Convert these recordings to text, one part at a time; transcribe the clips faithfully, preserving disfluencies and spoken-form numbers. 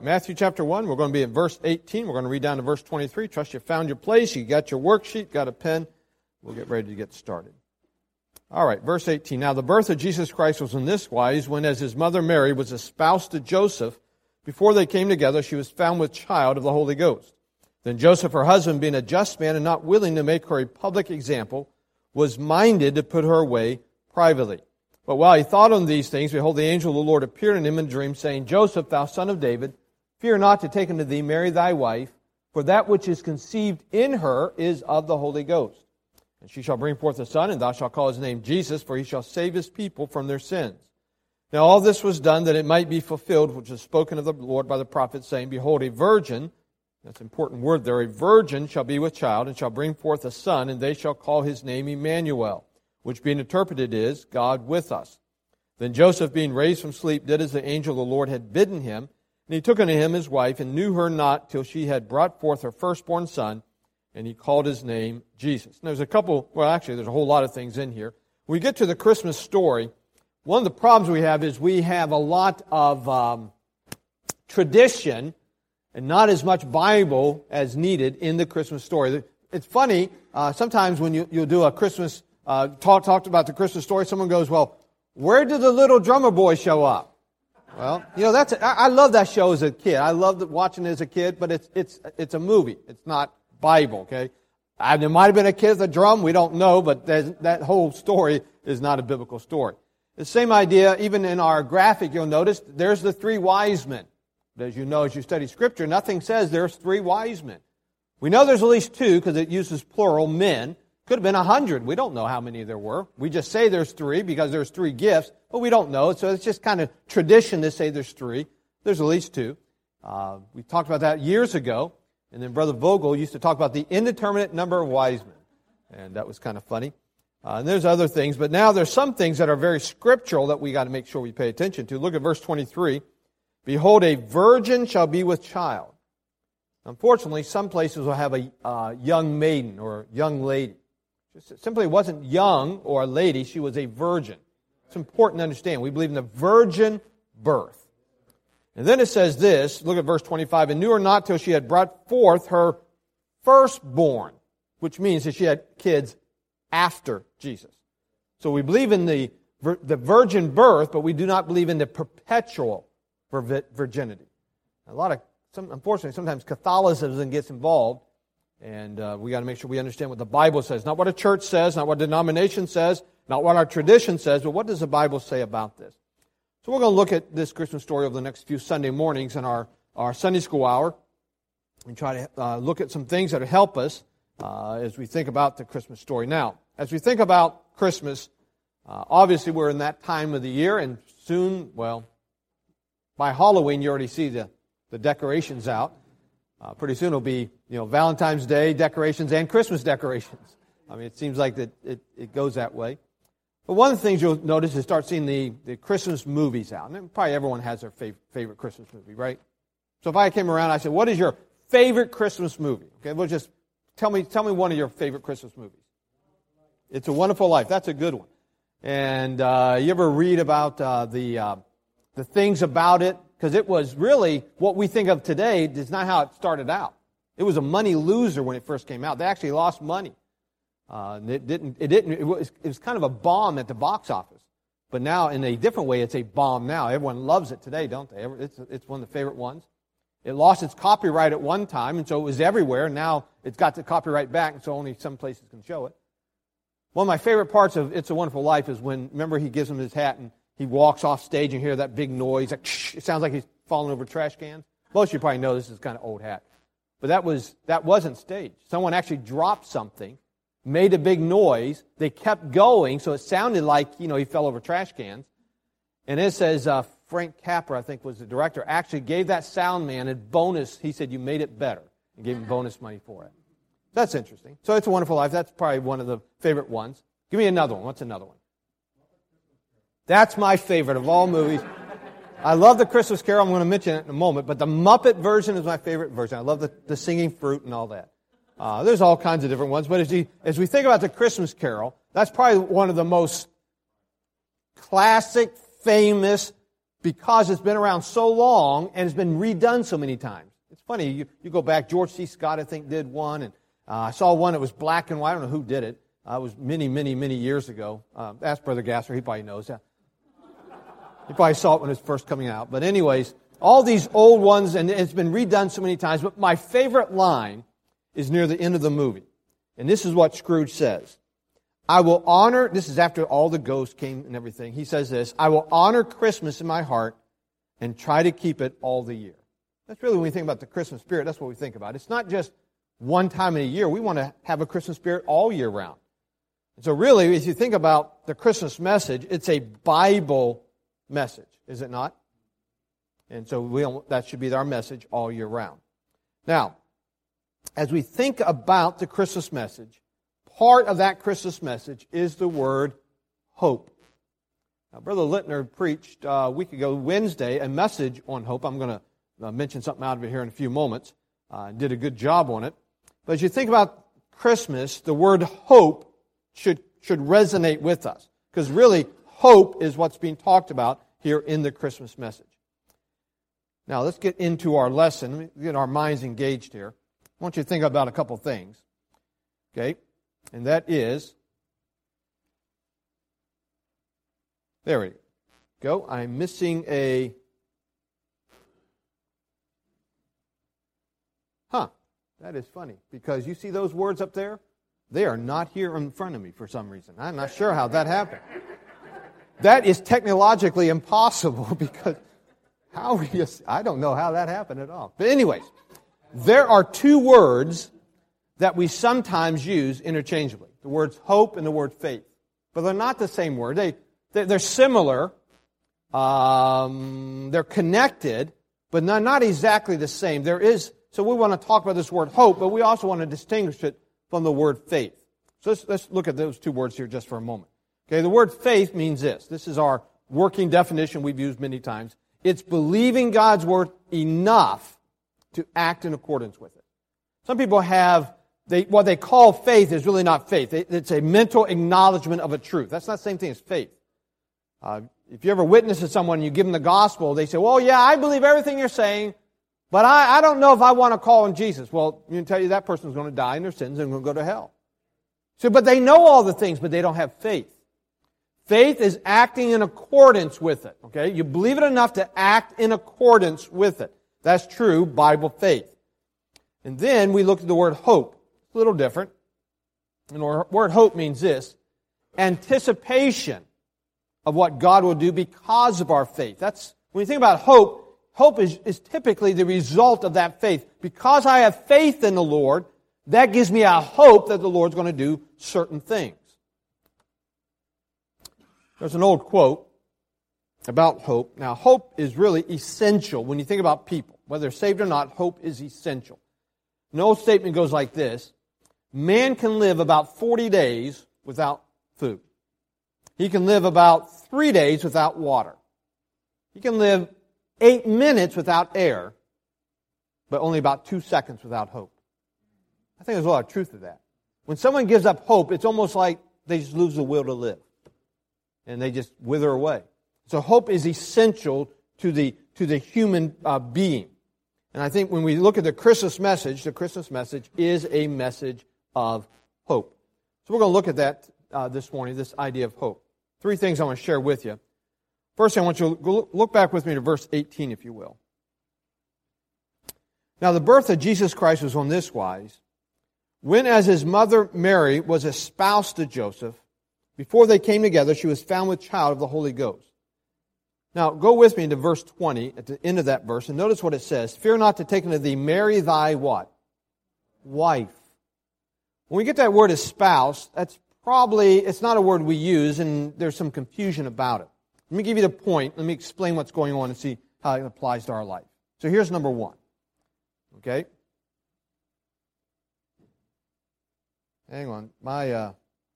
Matthew chapter one, we're going to be at verse eighteen. We're going to read down to verse twenty-three. Trust you found your place. You got your worksheet, got a pen. We'll get ready to get started. All right, verse eighteen. Now the birth of Jesus Christ was in this wise, when as his mother Mary was espoused to Joseph, before they came together, she was found with child of the Holy Ghost. Then Joseph, her husband, being a just man and not willing to make her a public example, was minded to put her away privately. But while he thought on these things, behold, the angel of the Lord appeared unto him in a dream, saying, Joseph, thou son of David, fear not to take unto thee Mary thy wife, for that which is conceived in her is of the Holy Ghost. And she shall bring forth a son, and thou shalt call his name Jesus, for he shall save his people from their sins. Now all this was done that it might be fulfilled, which was spoken of the Lord by the prophet, saying, Behold, a virgin, that's an important word there, a virgin shall be with child, and shall bring forth a son, and they shall call his name Emmanuel, which being interpreted is, God with us. Then Joseph, being raised from sleep, did as the angel of the Lord had bidden him, and he took unto him his wife, and knew her not till she had brought forth her firstborn son, and he called his name Jesus. And there's a couple, well actually there's a whole lot of things in here. When we get to the Christmas story, one of the problems we have is we have a lot of um, tradition and not as much Bible as needed in the Christmas story. It's funny, uh, sometimes when you, you'll do a Christmas, uh, talk talked about the Christmas story, someone goes, well, where did the little drummer boy show up? Well, you know, that's a, I love that show as a kid. I loved watching it as a kid, but it's it's it's a movie. It's not Bible, okay? I, there might have been a kid with a drum. We don't know, but that whole story is not a biblical story. The same idea, even in our graphic, you'll notice there's the three wise men. But as you know, as you study Scripture, nothing says there's three wise men. We know there's at least two because it uses plural men. Could have been a hundred. We don't know how many there were. We just say there's three because there's three gifts, but we don't know. So it's just kind of tradition to say there's three. There's at least two. Uh, we talked about that years ago, and then Brother Vogel used to talk about the indeterminate number of wise men, and that was kind of funny. Uh, and there's other things, but now there's some things that are very scriptural that we got to make sure we pay attention to. Look at verse twenty-three. Behold, a virgin shall be with child. Unfortunately, some places will have a uh, young maiden or young lady. She simply wasn't young or a lady, she was a virgin. It's important to understand. We believe in the virgin birth. And then it says this, look at verse twenty-five, and knew her not till she had brought forth her firstborn, which means that she had kids after Jesus. So we believe in the, the virgin birth, but we do not believe in the perpetual virginity. A lot of, some, unfortunately, sometimes Catholicism gets involved, and uh, we got to make sure we understand what the Bible says. Not what a church says, not what a denomination says, not what our tradition says, but what does the Bible say about this? So we're going to look at this Christmas story over the next few Sunday mornings in our, our Sunday school hour and try to uh, look at some things that will help us uh, as we think about the Christmas story. Now, as we think about Christmas, uh, obviously we're in that time of the year, and soon, well, by Halloween you already see the, the decorations out. Uh, pretty soon it'll be, you know, Valentine's Day decorations and Christmas decorations. I mean, it seems like that it, it goes that way. But one of the things you'll notice is start seeing the, the Christmas movies out. And probably everyone has their fav- favorite Christmas movie, right? So if I came around and I said, what is your favorite Christmas movie? Okay, well, just tell me, tell me one of your favorite Christmas movies. It's a Wonderful Life. That's a good one. And uh, you ever read about uh, the uh, the things about it? Because it was really what we think of today is not how it started out. It was a money loser when it first came out. They actually lost money. Uh, it didn't. It didn't. It was, it was kind of a bomb at the box office. But now, in a different way, it's a bomb now. Everyone loves it today, don't they? It's it's one of the favorite ones. It lost its copyright at one time, and so it was everywhere. Now it's got the copyright back, and so only some places can show it. One of my favorite parts of It's a Wonderful Life is when, remember, he gives him his hat and he walks off stage and you hear that big noise. Like, shh, it sounds like he's falling over trash cans. Most of you probably know this is kind of old hat. But that, was, that wasn't staged. Someone actually dropped something, made a big noise. They kept going, so it sounded like, you know, he fell over trash cans. And it says uh, Frank Capra, I think was the director, actually gave that sound man a bonus. He said, you made it better, and gave him bonus money for it. That's interesting. So It's a Wonderful Life. That's probably one of the favorite ones. Give me another one. What's another one? That's my favorite of all movies. I love the Christmas Carol. I'm going to mention it in a moment. But the Muppet version is my favorite version. I love the, the singing fruit and all that. Uh, there's all kinds of different ones. But as, you, as we think about the Christmas Carol, that's probably one of the most classic, famous, because it's been around so long and it's been redone so many times. It's funny, you, you go back, George C. Scott, I think, did one, and uh, I saw one that was black and white. I don't know who did it. Uh, it was many, many, many years ago. Uh, ask Brother Gasser, he probably knows. Yeah. He probably saw it when it was first coming out. But anyways, all these old ones, and it's been redone so many times, but my favorite line is near the end of the movie. And this is what Scrooge says. I will honor, this is after all the ghosts came and everything, he says this, I will honor Christmas in my heart and try to keep it all the year. That's really when we think about the Christmas spirit, that's what we think about. It's not just one time in a year. We want to have a Christmas spirit all year round. And so really, if you think about the Christmas message, it's a Bible message, is it not? And so we that should be our message all year round. Now, as we think about the Christmas message, part of that Christmas message is the word hope. Now, Brother Littner preached uh, a week ago, Wednesday, a message on hope. I'm going to uh, mention something out of it here in a few moments. Uh, did a good job on it. But as you think about Christmas, the word hope should, should resonate with us. Because really, hope is what's being talked about here in the Christmas message. Now, let's get into our lesson. Let me get our minds engaged here. I want you to think about a couple things. Okay? And that is, there we go. I'm missing a, huh, that is funny. Because you see those words up there? They are not here in front of me for some reason. I'm not sure how that happened. That is technologically impossible because how we just, I don't know how that happened at all. But anyways, there are two words that we sometimes use interchangeably. The words hope and the word faith. But they're not the same word. They, they're similar. Um, they're connected, but not, not exactly the same. There is, so we want to talk about this word hope, but we also want to distinguish it from the word faith. So let's, let's look at those two words here just for a moment. Okay, the word faith means this. This is our working definition we've used many times. It's believing God's word enough to act in accordance with it. Some people have, they, what they call faith is really not faith. It's a mental acknowledgement of a truth. That's not the same thing as faith. Uh, if you ever witness to someone and you give them the gospel, they say, well, yeah, I believe everything you're saying, but I, I don't know if I want to call on Jesus. Well, you can tell you that person's going to die in their sins and going to go to hell. So, but they know all the things, but they don't have faith. Faith is acting in accordance with it. Okay, you believe it enough to act in accordance with it. That's true Bible faith. And then we look at the word hope. It's a little different. And the word hope means this: anticipation of what God will do because of our faith. That's when you think about hope. Hope is, is typically the result of that faith. Because I have faith in the Lord, that gives me a hope that the Lord's going to do certain things. There's an old quote about hope. Now, hope is really essential when you think about people. Whether they're saved or not, hope is essential. An old statement goes like this: man can live about forty days without food. He can live about three days without water. He can live eight minutes without air, but only about two seconds without hope. I think there's a lot of truth to that. When someone gives up hope, it's almost like they just lose the will to live. And they just wither away. So hope is essential to the to the human uh, being. And I think when we look at the Christmas message, the Christmas message is a message of hope. So we're going to look at that uh, this morning, this idea of hope. Three things I want to share with you. First, I want you to look back with me to verse eighteen, if you will. Now, the birth of Jesus Christ was on this wise: when, as his mother Mary was espoused to Joseph, before they came together, she was found with child of the Holy Ghost. Now, go with me to verse twenty, at the end of that verse, and notice what it says. Fear not to take unto thee Mary thy what? Wife. When we get that word espouse, that's probably, it's not a word we use, and there's some confusion about it. Let me give you the point. Let me explain what's going on and see how it applies to our life. So here's number one. Okay? Hang on. My, uh,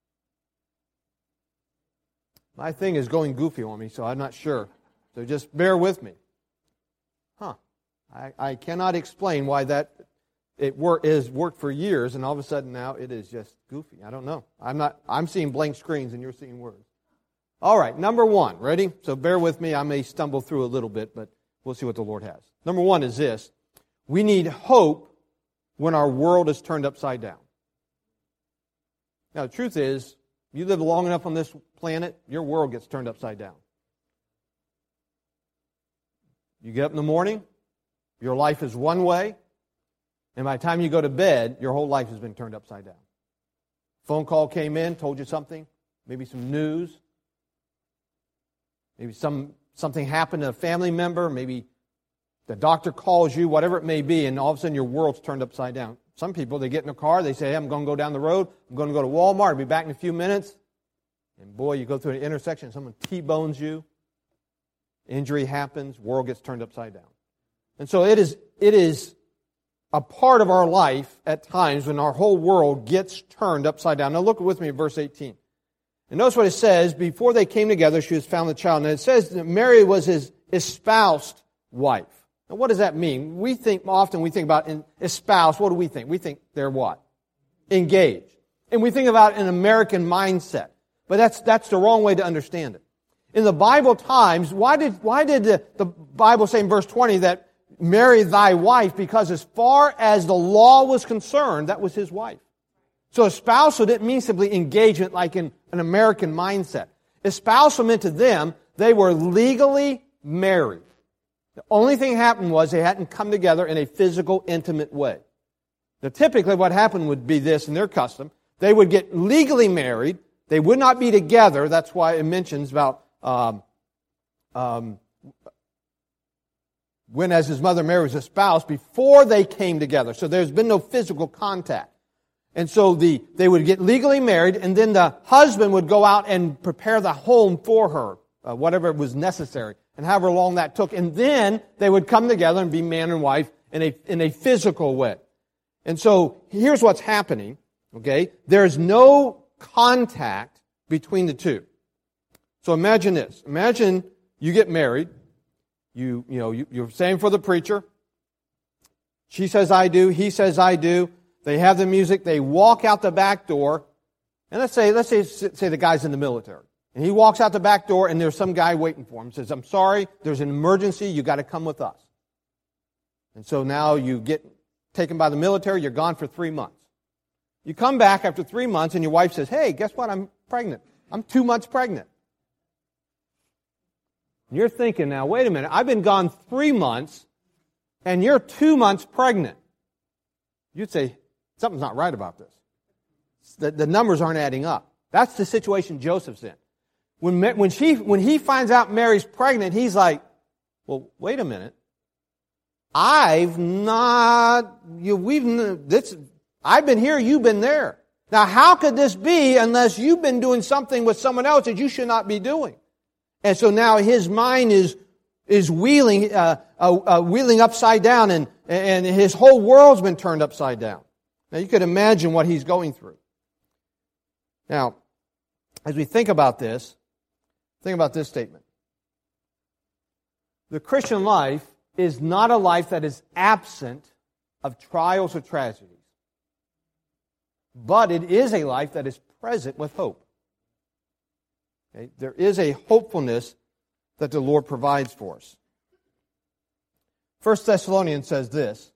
My thing is going goofy on me, so I'm not sure. So just bear with me. Huh. I, I cannot explain why that it wor- is worked for years, and all of a sudden now it is just goofy. I don't know. I'm not. I'm seeing blank screens, and you're seeing words. All right, number one. Ready? So bear with me. I may stumble through a little bit, but we'll see what the Lord has. Number one is this. We need hope when our world is turned upside down. Now, the truth is, you live long enough on this planet, your world gets turned upside down. You get up in the morning, your life is one way, and by the time you go to bed, your whole life has been turned upside down. Phone call came in, told you something, maybe some news, maybe some something happened to a family member, maybe the doctor calls you, whatever it may be, and all of a sudden your world's turned upside down. Some people, they get in a car, they say, hey, I'm going to go down the road, I'm going to go to Walmart, I'll be back in a few minutes. And boy, you go through an intersection, someone T-bones you, injury happens, world gets turned upside down. And so it is, it is a part of our life at times when our whole world gets turned upside down. Now look with me at verse eighteen. And notice what it says, before they came together, she was found the child. And it says that Mary was his espoused wife. Now what does that mean? We think, often we think about espoused, what do we think? We think they're what? Engaged. And we think about an American mindset. But that's, that's the wrong way to understand it. In the Bible times, why did, why did the, the Bible say in verse twenty that marry thy wife? Because as far as the law was concerned, that was his wife. So espousal didn't mean simply engagement like in an American mindset. Espousal meant to them, they were legally married. The only thing happened was they hadn't come together in a physical, intimate way. Now typically what happened would be this in their custom. They would get legally married. They would not be together. That's why it mentions about um, um, when as his mother Mary was espoused before they came together. So there's been no physical contact. And so the they would get legally married, and then the husband would go out and prepare the home for her, uh, whatever was necessary, and however long that took. And then they would come together and be man and wife in a in a physical way. And so here's what's happening. Okay, there's no contact between the two. So imagine this. Imagine you get married. You you know you, you're saying for the preacher. She says I do. He says I do. They have the music. They walk out the back door, and let's say let's say say the guy's in the military, and he walks out the back door, and there's some guy waiting for him. Says, "I'm sorry, there's an emergency. You got to come with us." And so now you get taken by the military. You're gone for three months. You come back after three months, and your wife says, "Hey, guess what? I'm pregnant. I'm two months pregnant." And you're thinking now, wait a minute. I've been gone three months, and you're two months pregnant. You'd say, something's not right about this. The, the numbers aren't adding up. That's the situation Joseph's in. When, when, she, when he finds out Mary's pregnant, he's like, well, wait a minute. I've not, you, we've, this, I've been here, you've been there. Now, how could this be unless you've been doing something with someone else that you should not be doing? And so now his mind is is wheeling uh, uh, uh, wheeling upside down, and and his whole world's been turned upside down. Now you could imagine what he's going through. Now, as we think about this, think about this statement. The Christian life is not a life that is absent of trials or tragedies, but it is a life that is present with hope. Okay? There is a hopefulness that the Lord provides for us. First Thessalonians says this,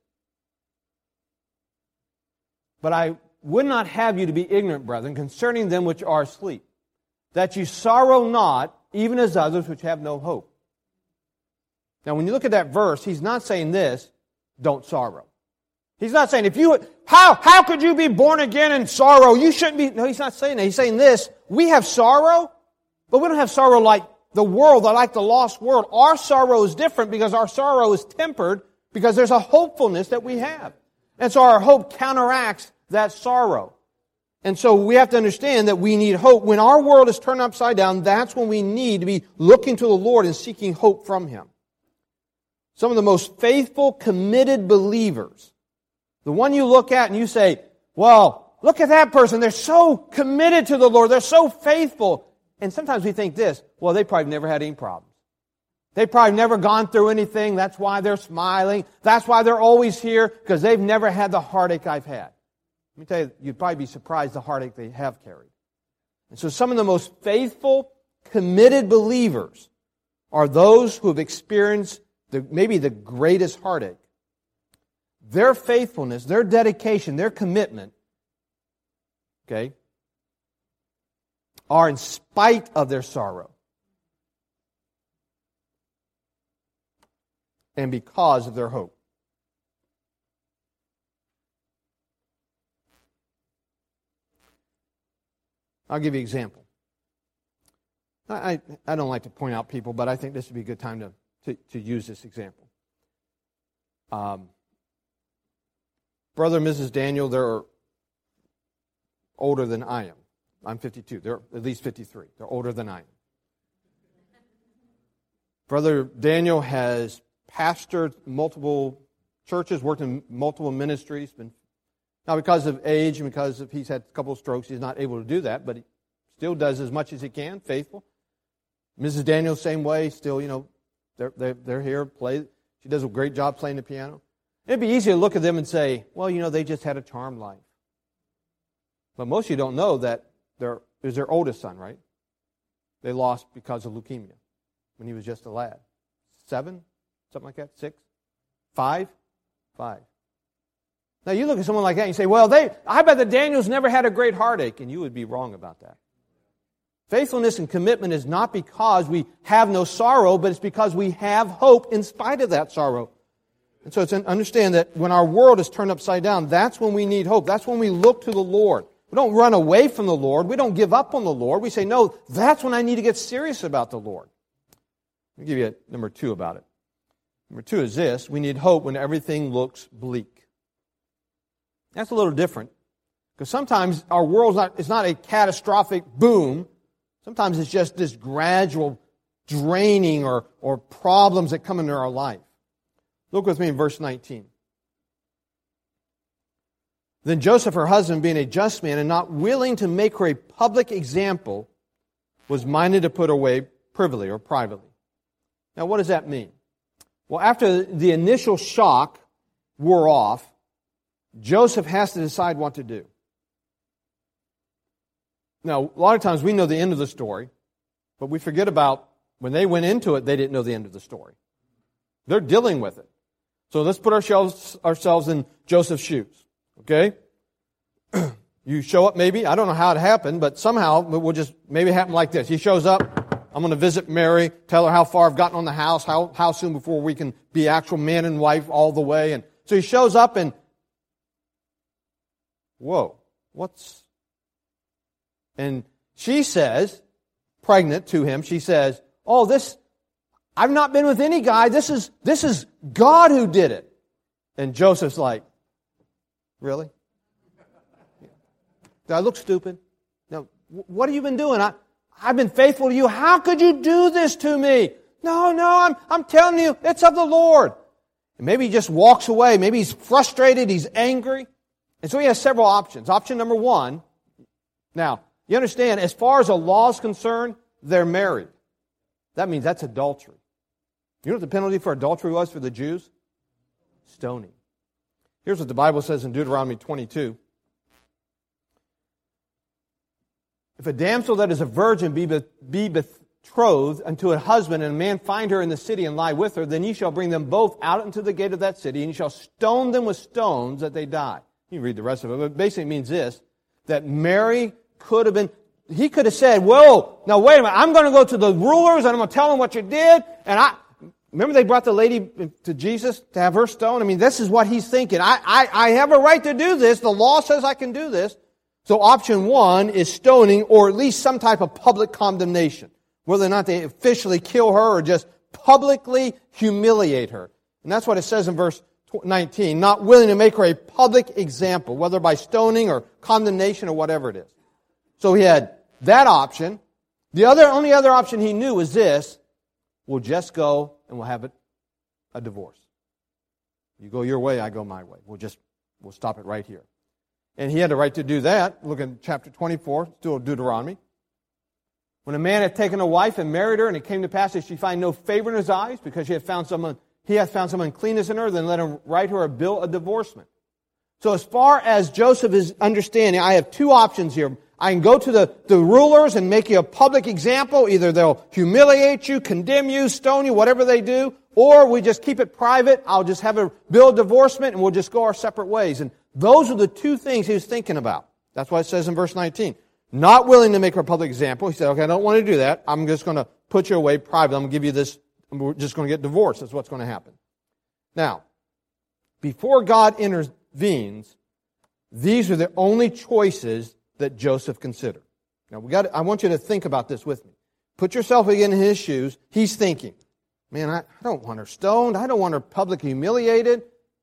"But I would not have you to be ignorant, brethren, concerning them which are asleep, that you sorrow not, even as others which have no hope." Now, when you look at that verse, he's not saying this, don't sorrow. He's not saying, if you, how, how could you be born again in sorrow? You shouldn't be. No, he's not saying that. He's saying this, we have sorrow, but we don't have sorrow like the world, or like the lost world. Our sorrow is different because our sorrow is tempered because there's a hopefulness that we have. And so our hope counteracts that sorrow. And so we have to understand that we need hope. When our world is turned upside down, that's when we need to be looking to the Lord and seeking hope from Him. Some of the most faithful, committed believers, the one you look at and you say, well, look at that person. They're so committed to the Lord. They're so faithful. And sometimes we think this, well, they probably never had any problems. They've probably never gone through anything. That's why they're smiling. That's why they're always here, because they've never had the heartache I've had. Let me tell you, you'd probably be surprised the heartache they have carried. And so some of the most faithful, committed believers are those who have experienced the, maybe the greatest heartache. Their faithfulness, their dedication, their commitment, okay, are in spite of their sorrow and because of their hope. I'll give you an example. I, I, I don't like to point out people, but I think this would be a good time to, to, to use this example. Um, Brother and Missus Daniel, they're older than I am. I'm fifty-two. They're at least fifty-three. They're older than I am. Brother Daniel has pastored multiple churches, worked in multiple ministries. Been, now, because of age and because of he's had a couple of strokes, he's not able to do that, but he still does as much as he can, faithful. Missus Daniel, same way, still, you know, they're, they're, they're here, play. She does a great job playing the piano. It'd be easy to look at them and say, well, you know, they just had a charmed life. But most of you don't know that their, it was their oldest son, right? They lost because of leukemia when he was just a lad. Seven? Something like that? Six? Five? Five. Now you look at someone like that and you say, well, they, I bet the Daniels never had a great heartache, and you would be wrong about that. Faithfulness and commitment is not because we have no sorrow, but it's because we have hope in spite of that sorrow. And so it's understand that when our world is turned upside down, that's when we need hope. That's when we look to the Lord. We don't run away from the Lord. We don't give up on the Lord. We say, no, that's when I need to get serious about the Lord. I'll give you a, number two about it. Number two is this. We need hope when everything looks bleak. That's a little different. Because sometimes our world's not, it's not a catastrophic boom. Sometimes it's just this gradual draining or, or problems that come into our life. Look with me in verse nineteen. Then Joseph, her husband, being a just man and not willing to make her a public example, was minded to put her away privily or privately. Now, what does that mean? Well, after the initial shock wore off, Joseph has to decide what to do. Now, a lot of times we know the end of the story, but we forget about when they went into it, they didn't know the end of the story. They're dealing with it. So let's put ourselves, ourselves in Joseph's shoes. Okay? You show up maybe, I don't know how it happened, but somehow it will just maybe happen like this. He shows up, I'm going to visit Mary, tell her how far I've gotten on the house, how, how soon before we can be actual man and wife all the way. And so he shows up and, whoa, what's... And she says, pregnant to him, she says, oh, this, I've not been with any guy. This is, this is God who did it. And Joseph's like, really? Do I look stupid? No. What have you been doing? I, I've been faithful to you. How could you do this to me? No, no, I'm, I'm telling you, it's of the Lord. And maybe he just walks away. Maybe he's frustrated. He's angry. And so he has several options. Option number one, now, you understand, as far as the law is concerned, they're married. That means that's adultery. You know what the penalty for adultery was for the Jews? Stoning. Here's what the Bible says in Deuteronomy twenty-two. If a damsel that is a virgin be, be betrothed unto a husband, and a man find her in the city and lie with her, then ye shall bring them both out into the gate of that city, and ye shall stone them with stones that they die. You read the rest of it, but it basically means this, that Mary could have been, he could have said, whoa, now wait a minute, I'm going to go to the rulers and I'm going to tell them what you did, and I... Remember they brought the lady to Jesus to have her stoned? I mean, this is what he's thinking. I, I, I have a right to do this. The law says I can do this. So option one is stoning, or at least some type of public condemnation. Whether or not they officially kill her or just publicly humiliate her. And that's what it says in verse nineteen. Not willing to make her a public example, whether by stoning or condemnation or whatever it is. So he had that option. The other, only other option he knew was this. We'll just go and we'll have it a divorce. You go your way, I go my way. We'll just, we'll stop it right here. And he had the right to do that. Look at chapter twenty-four, still Deuteronomy. When a man had taken a wife and married her, and it came to pass that she find no favor in his eyes, because she had found someone, he hath found some uncleanness in her, then let him write her a bill of divorcement. So as far as Joseph is understanding, I have two options here. I can go to the, the rulers and make you a public example. Either they'll humiliate you, condemn you, stone you, whatever they do, or we just keep it private. I'll just have a bill of divorcement and we'll just go our separate ways. And those are the two things he was thinking about. That's why it says in verse nineteen. Not willing to make a public example. He said, okay, I don't want to do that. I'm just going to put you away private. I'm going to give you this. We're just going to get divorced. That's what's going to happen. Now, before God intervenes, these are the only choices that Joseph considered. Now, we got. I want you to think about this with me. Put yourself again in his shoes. He's thinking, man, I, I don't want her stoned. I don't want her publicly humiliated.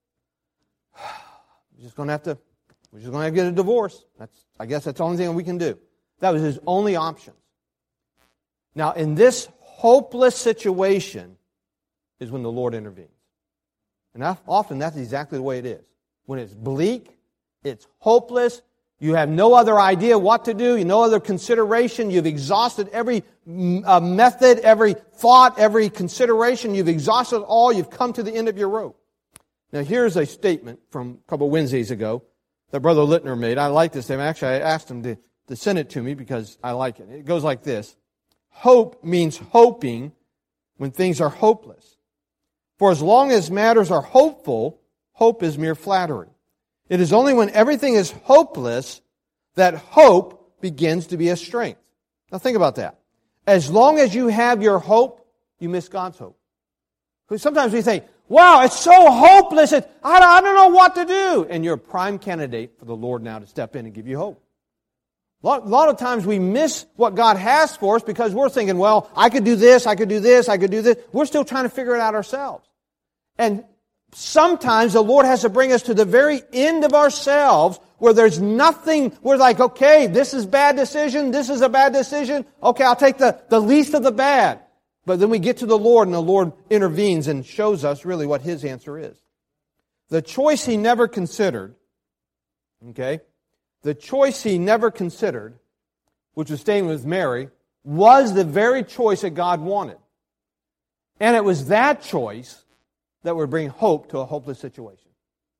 We're just going to have to, we're just going to have to get a divorce. That's, I guess that's the only thing we can do. That was his only option. Now, in this hopeless situation is when the Lord intervenes. And often that's exactly the way it is. When it's bleak, it's hopeless, you have no other idea what to do, you no other consideration, you've exhausted every uh, method, every thought, every consideration, you've exhausted all, you've come to the end of your rope. Now here's a statement from a couple Wednesdays ago that Brother Littner made. I like this statement. Actually, I asked him to, to send it to me because I like it. It goes like this. Hope means hoping when things are hopeless. For as long as matters are hopeful, hope is mere flattery. It is only when everything is hopeless that hope begins to be a strength. Now think about that. As long as you have your hope, you miss God's hope. Because sometimes we think, wow, it's so hopeless, it, I, don't, I don't know what to do. And you're a prime candidate for the Lord now to step in and give you hope. A lot, a lot of times we miss what God has for us because we're thinking, well, I could do this, I could do this, I could do this. We're still trying to figure it out ourselves. And sometimes the Lord has to bring us to the very end of ourselves where there's nothing, we're like, okay, this is a bad decision, this is a bad decision, okay, I'll take the, the least of the bad. But then we get to the Lord and the Lord intervenes and shows us really what His answer is. The choice He never considered, okay, the choice He never considered, which was staying with Mary, was the very choice that God wanted. And it was that choice that would bring hope to a hopeless situation.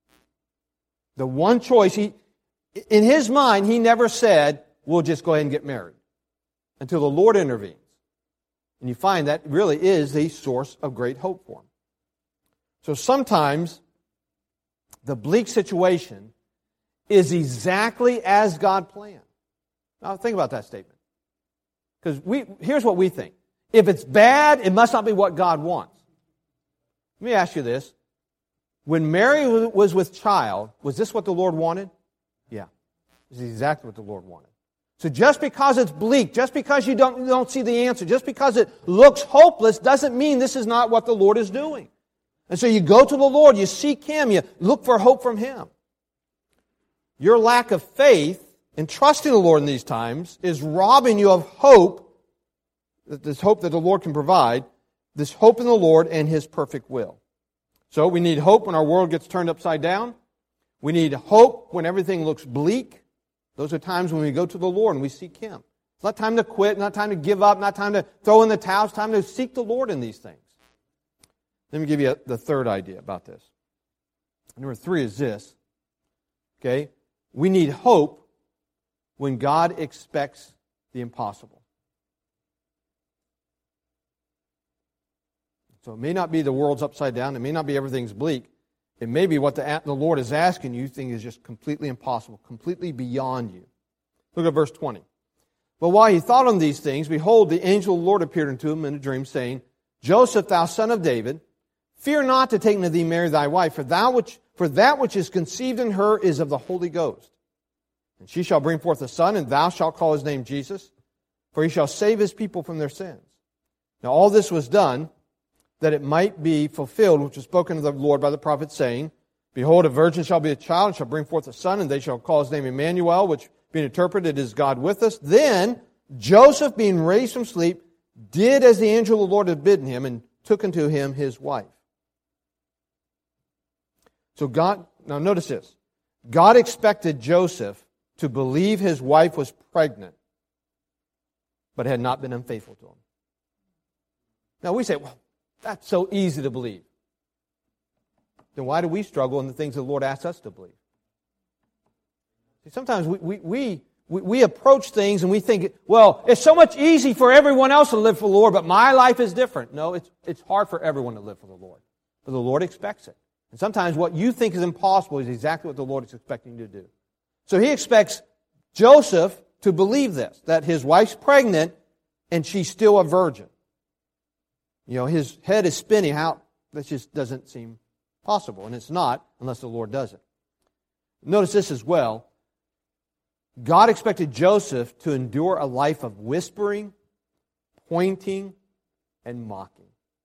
The one choice, he, in His mind, He never said, we'll just go ahead and get married until the Lord intervenes. And you find that really is the source of great hope for Him. So sometimes the bleak situation is exactly as God planned. Now think about that statement. Because we here's what we think. If it's bad, it must not be what God wants. Let me ask you this. When Mary was with child, was this what the Lord wanted? Yeah. This is exactly what the Lord wanted. So just because it's bleak, just because you don't, you don't see the answer, just because it looks hopeless, doesn't mean this is not what the Lord is doing. And so you go to the Lord, you seek Him, you look for hope from Him. Your lack of faith and trusting the Lord in these times is robbing you of hope, this hope that the Lord can provide, this hope in the Lord and His perfect will. So we need hope when our world gets turned upside down. We need hope when everything looks bleak. Those are times when we go to the Lord and we seek Him. It's not time to quit, not time to give up, not time to throw in the towel. It's time to seek the Lord in these things. Let me give you the third idea about this. Number three is this. Okay? We need hope when God expects the impossible. So it may not be the world's upside down. It may not be everything's bleak. It may be what the, the Lord is asking you think is just completely impossible, completely beyond you. Look at verse twenty. But while he thought on these things, behold, the angel of the Lord appeared unto him in a dream, saying, Joseph, thou son of David, fear not to take unto thee Mary thy wife, for, thou which, for that which is conceived in her is of the Holy Ghost. And she shall bring forth a son, and thou shalt call his name Jesus, for he shall save his people from their sins. Now all this was done, that it might be fulfilled, which was spoken of the Lord by the prophet, saying, Behold, a virgin shall be a child, and shall bring forth a son, and they shall call his name Emmanuel, which being interpreted is God with us. Then Joseph, being raised from sleep, did as the angel of the Lord had bidden him, and took unto him his wife. So God, now notice this. God expected Joseph to believe his wife was pregnant, but had not been unfaithful to him. Now we say, well, that's so easy to believe. Then why do we struggle in the things the Lord asks us to believe? See, sometimes we, we, we, we, we approach things and we think, well, it's so much easy for everyone else to live for the Lord, but my life is different. No, it's, it's hard for everyone to live for the Lord. But the Lord expects it. And sometimes what you think is impossible is exactly what the Lord is expecting you to do. So He expects Joseph to believe this, that his wife's pregnant and she's still a virgin. You know, his head is spinning. How? That just doesn't seem possible. And it's not unless the Lord does it. Notice this as well. God expected Joseph to endure a life of whispering, pointing, and mocking.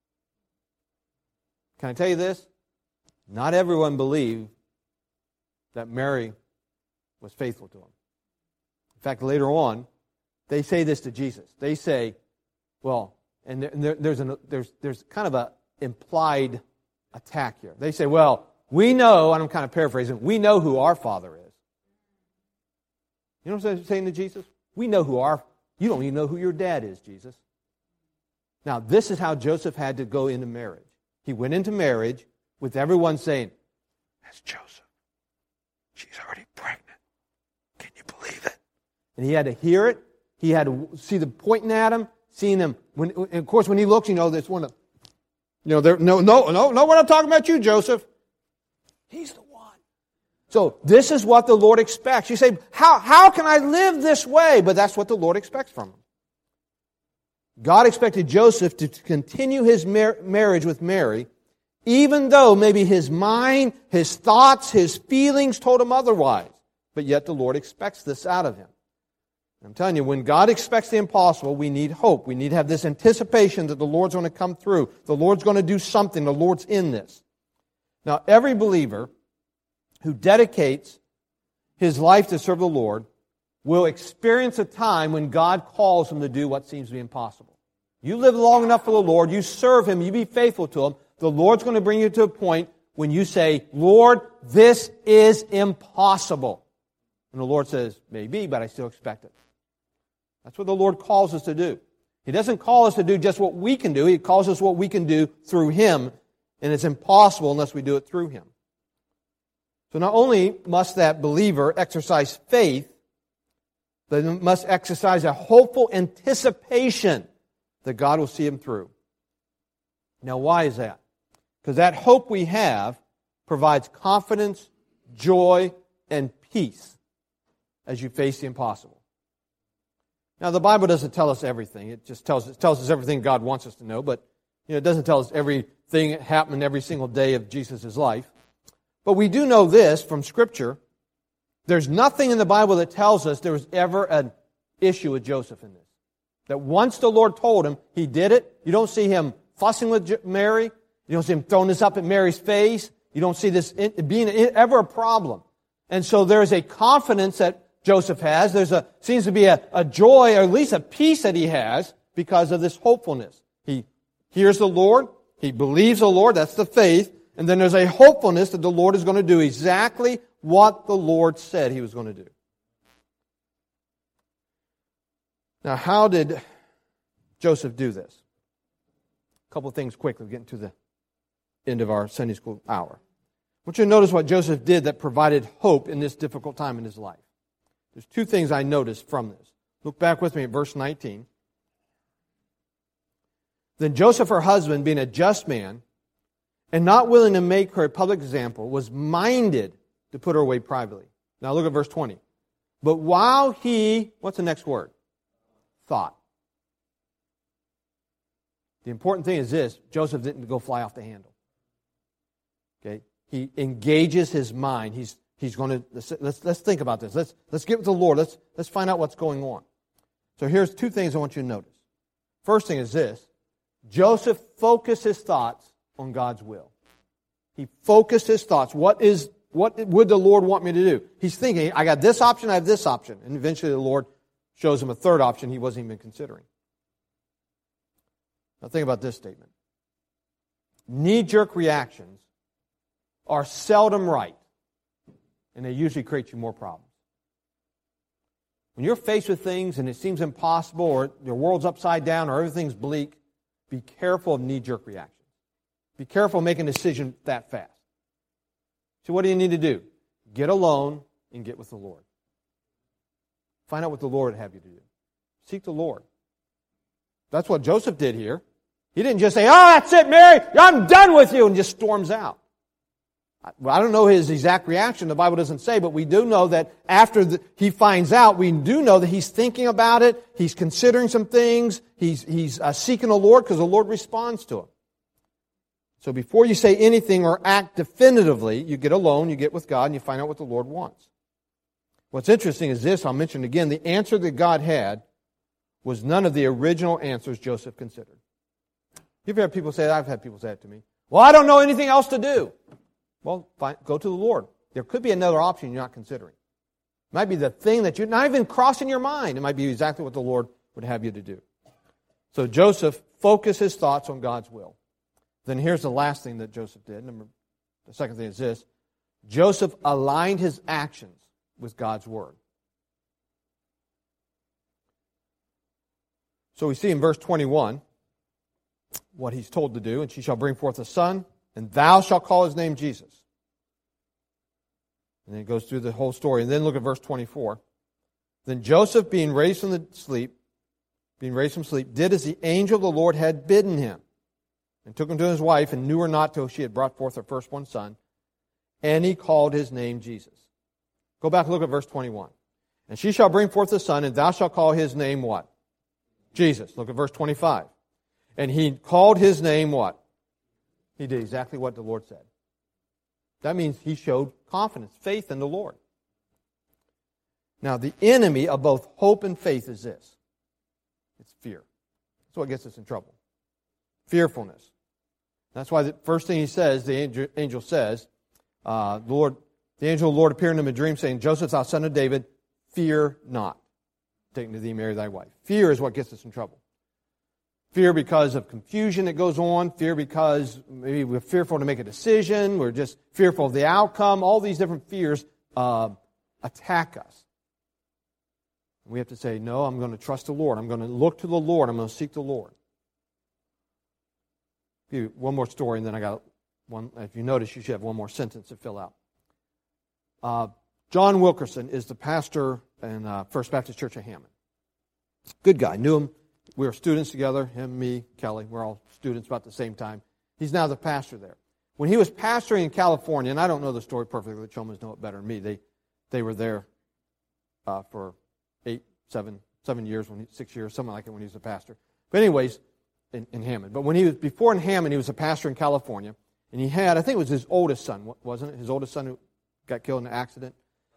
Can I tell you this? Not everyone believed that Mary was faithful to him. In fact, later on, they say this to Jesus. They say, well, and there, there's, an, there's, there's kind of an implied attack here. They say, well, we know, and I'm kind of paraphrasing, we know who our Father is. You know what I'm saying to Jesus? We know who our, you don't even know who your dad is, Jesus. Now, this is how Joseph had to go into marriage. He went into marriage with everyone saying, that's Joseph. She's already pregnant. Can you believe it? And he had to hear it. He had to see them pointing at him, seeing them. When, and of course, when he looks, you know, there's one of, you know, there, no, no, no, no, we're not talking about you, Joseph. He's the one. So this is what the Lord expects. You say, how, how can I live this way? But that's what the Lord expects from him. God expected Joseph to continue his mar- marriage with Mary, even though maybe his mind, his thoughts, his feelings told him otherwise. But yet the Lord expects this out of him. I'm telling you, when God expects the impossible, we need hope. We need to have this anticipation that the Lord's going to come through. The Lord's going to do something. The Lord's in this. Now, every believer who dedicates his life to serve the Lord will experience a time when God calls him to do what seems to be impossible. You live long enough for the Lord, you serve Him, you be faithful to Him, the Lord's going to bring you to a point when you say, Lord, this is impossible. And the Lord says, maybe, but I still expect it. That's what the Lord calls us to do. He doesn't call us to do just what we can do. He calls us what we can do through Him, and it's impossible unless we do it through Him. So not only must that believer exercise faith, but they must exercise a hopeful anticipation that God will see him through. Now, why is that? Because that hope we have provides confidence, joy, and peace as you face the impossible. Now, the Bible doesn't tell us everything. It just tells, it tells us everything God wants us to know, but you know, it doesn't tell us everything that happened every single day of Jesus' life. But we do know this from Scripture. There's nothing in the Bible that tells us there was ever an issue with Joseph in this. That once the Lord told him, he did it. You don't see him fussing with Mary. You don't see him throwing this up at Mary's face. You don't see this being ever a problem. And so there's a confidence that Joseph has. There's a seems to be a, a joy, or at least a peace that he has because of this hopefulness. He hears the Lord. He believes the Lord. That's the faith. And then there's a hopefulness that the Lord is going to do exactly what the Lord said He was going to do. Now, how did Joseph do this? A couple of things quickly, getting to the end of our Sunday school hour. I want you to notice what Joseph did that provided hope in this difficult time in his life. There's two things I noticed from this. Look back with me at verse nineteen. Then Joseph, her husband, being a just man, and not willing to make her a public example, was minded to put her away privately. Now look at verse twenty. But while he, what's the next word? Thought. The important thing is this: Joseph didn't go fly off the handle. Okay, he engages his mind. He's he's going to let's let's, let's think about this. Let's let's get with the Lord. Let's let's find out what's going on. So here's two things I want you to notice. First thing is this: Joseph focused his thoughts on God's will. He focused his thoughts. What is what would the Lord want me to do? He's thinking, I got this option, I have this option, and eventually the Lord shows him a third option he wasn't even considering. Now think about this statement. Knee-jerk reactions are seldom right, and they usually create you more problems. When you're faced with things and it seems impossible, or your world's upside down, or everything's bleak, be careful of knee-jerk reactions. Be careful of making a decision that fast. So what do you need to do? Get alone and get with the Lord. Find out what the Lord would have you to do. Seek the Lord. That's what Joseph did here. He didn't just say, oh, that's it, Mary, I'm done with you, and just storms out. Well, I don't know his exact reaction. The Bible doesn't say, but we do know that after the, he finds out, we do know that he's thinking about it. He's considering some things. He's, he's uh, seeking the Lord because the Lord responds to him. So before you say anything or act definitively, you get alone, you get with God, and you find out what the Lord wants. What's interesting is this, I'll mention again, the answer that God had was none of the original answers Joseph considered. You've had people say that. I've had people say that to me. Well, I don't know anything else to do. Well, fine, go to the Lord. There could be another option you're not considering. It might be the thing that you're not even crossing your mind. It might be exactly what the Lord would have you to do. So Joseph focused his thoughts on God's will. Then here's the last thing that Joseph did. Number, the second thing is this. Joseph aligned his actions with God's word. So we see in verse twenty-one what he's told to do. And she shall bring forth a son, and thou shalt call his name Jesus. And then it goes through the whole story. And then look at verse twenty-four. Then Joseph, being raised from the sleep, being raised from sleep, did as the angel of the Lord had bidden him, and took him to his wife, and knew her not till she had brought forth her firstborn son. And he called his name Jesus. Go back and look at verse twenty-one. And she shall bring forth a son, and thou shalt call his name what? Jesus. Look at verse twenty-five. And he called his name what? He did exactly what the Lord said. That means he showed confidence, faith in the Lord. Now, the enemy of both hope and faith is this. It's fear. That's what gets us in trouble. Fearfulness. That's why the first thing he says, the angel, angel says, uh, the Lord, the angel of the Lord appeared in him in a dream, saying, Joseph, thou son of David, fear not, taking to thee Mary thy wife. Fear is what gets us in trouble. Fear because of confusion that goes on. Fear because maybe we're fearful to make a decision. We're just fearful of the outcome. All these different fears uh, attack us. We have to say, no, I'm going to trust the Lord. I'm going to look to the Lord. I'm going to seek the Lord. One more story, and then I got one. If you notice, you should have one more sentence to fill out. Uh, John Wilkerson is the pastor in uh, First Baptist Church of Hammond. Good guy. Knew him. We were students together, him, me, Kelly. We're all students about the same time. He's now the pastor there. When he was pastoring in California, and I don't know the story perfectly, the Cholmans know it better than me. They they were there uh, for eight, seven, seven years, when he, six years, something like it, when he was a pastor. But anyways, in, in Hammond. But when he was before in Hammond, he was a pastor in California, and he had, I think it was his oldest son, wasn't it? His oldest son who got killed in an accident.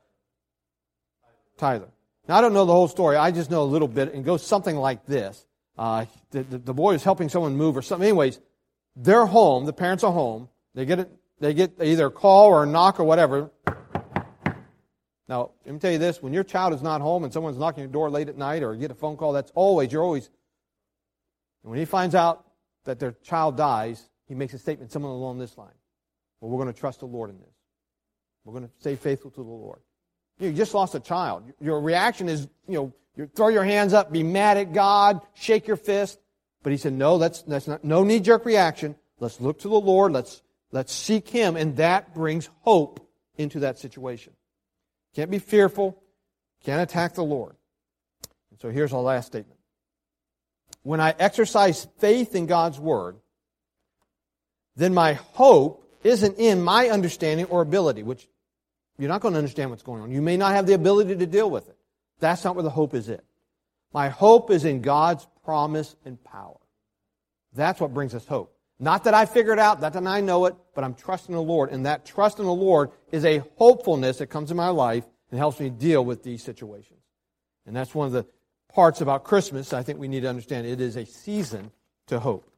Tyler. Now, I don't know the whole story. I just know a little bit. And it goes something like this. Uh, the, the, the boy was helping someone move or something. Anyways, they're home. The parents are home. They get, it, they get either a call or a knock or whatever. Now, let me tell you this. When your child is not home and someone's knocking your door late at night or you get a phone call, that's always, you're always... And when he finds out that their child dies, he makes a statement, someone along this line. Well, we're going to trust the Lord in this. We're going to stay faithful to the Lord. You just lost a child. Your reaction is, you know, you throw your hands up, be mad at God, shake your fist. But he said, no, that's that's not no knee-jerk reaction. Let's look to the Lord. Let's let's seek Him, and that brings hope into that situation. Can't be fearful. Can't attack the Lord. And so here's our last statement. When I exercise faith in God's Word, then my hope isn't in my understanding or ability, which you're not going to understand what's going on. You may not have the ability to deal with it. That's not where the hope is in. My hope is in God's promise and power. That's what brings us hope. Not that I figure it out, not that I know it, but I'm trusting the Lord. And that trust in the Lord is a hopefulness that comes in my life and helps me deal with these situations. And that's one of the parts about Christmas I think we need to understand. It is a season to hope.